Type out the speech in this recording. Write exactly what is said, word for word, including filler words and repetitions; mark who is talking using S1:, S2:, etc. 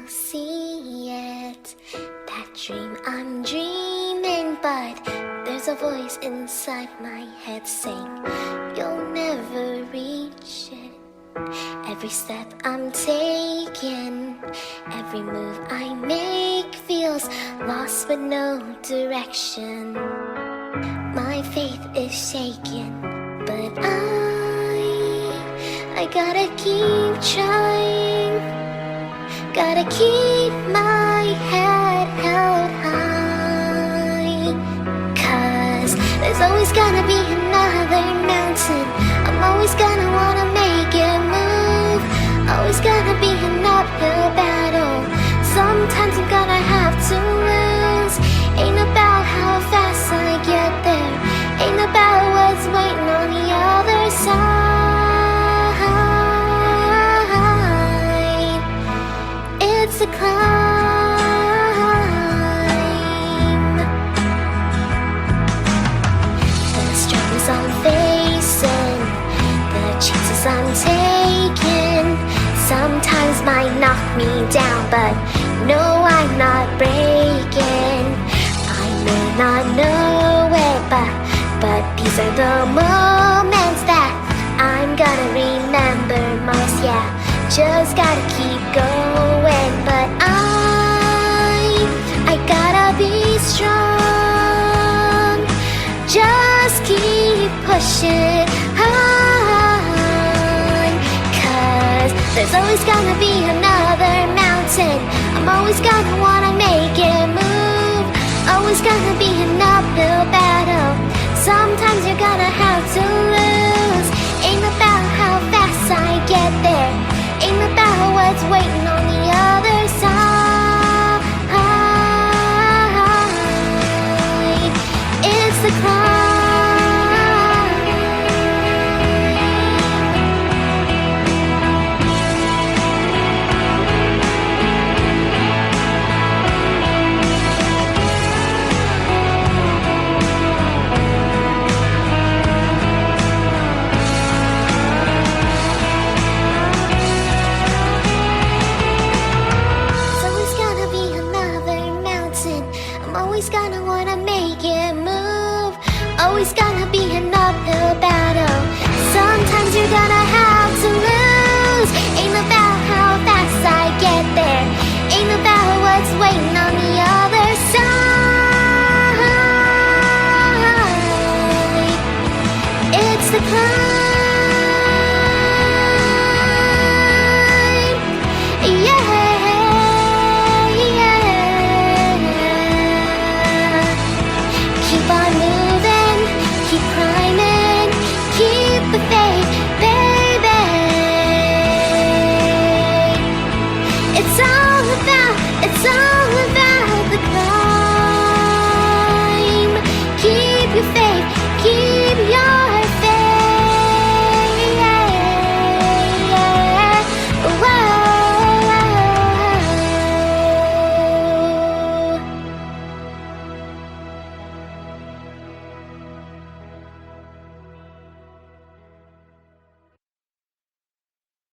S1: see it, that dream I'm dreaming, but there's a voice inside my head saying you'll never reach it. Every step I'm taking, every move I make feels lost with no direction. My faith is shaken, but I, I gotta keep trying. Gotta keep my head held high, 'cause there's always gonna be another mountain. I'm always gonna wanna make it move. Always gonna be an uphill battle. Sometimes I'm gonna have to lose. Ain't about how fast I get there, ain't about what's waiting on the other side. It's a climb. The struggles I'm facing, the chances I'm taking, sometimes might knock me down, but no, I'm not breaking. I may not know it, but, but these are the moments that I'm gonna remember most, yeah. Just gotta keep going, but I, I gotta be strong. Just keep pushing on, 'cause there's always gonna be another mountain. I'm always gonna wanna make it move. Always gonna be an uphill battle. Sometimes you're gonna have to lose. Ain't about how fast I get there, ain't about what's waiting on the other side. It's the climb. I'm always gonna wanna make it move. Always gonna